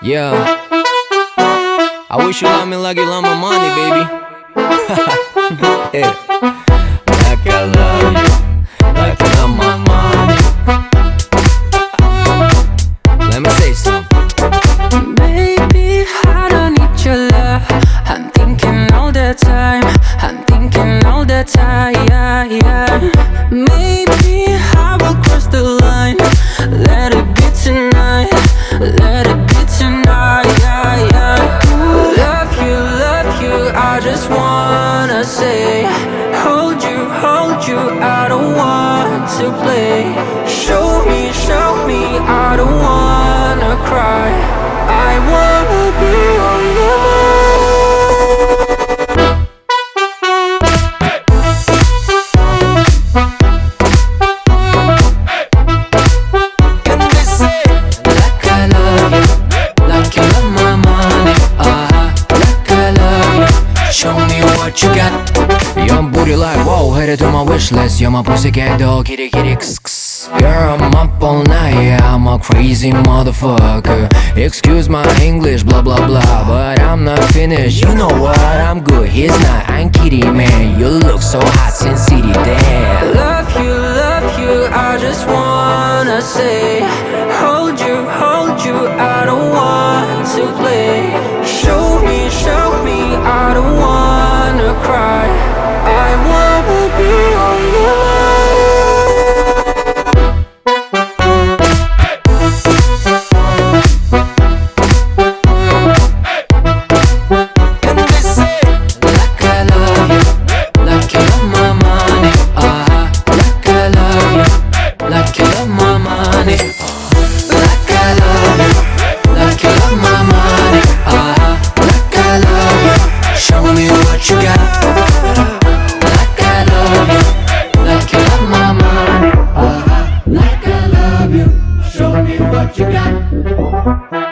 Yeah, I wish you love me like you love my money, baby. Yeah. Like I love you, like you love my money. Let me say something. Baby, I don't need your love. I'm thinking all the time. I'm thinking all the time. Maybe I will cross the line. Let it be tonight. Let it be tonight. Love you. I just wanna say, hold you. I don't want to play. Show me. I don't wanna cry. I wanna be on your And they say, like I love you, like you love my money. Like I love you. show me what you got. Young booty like whoa, headed to my wish list. You're my pussycat dog, kitty kss. Girl, I'm up all night, yeah, I'm a crazy motherfucker. Excuse my English, blah blah blah, but I'm not finished. You know what? I'm good, he's not. I'm kidding, man. You look so hot, Sin City, damn. Love you, I just wanna say, hold you, I don't want to play. Show me, I don't wanna cry. I wanna be on your And they say, like I love you, like you love my money. Like I love you, like you love my money. Like I love you, like you love my money. Like I love you, show me what you got. like I love you, like you love my money. Like I love you, show me what you got.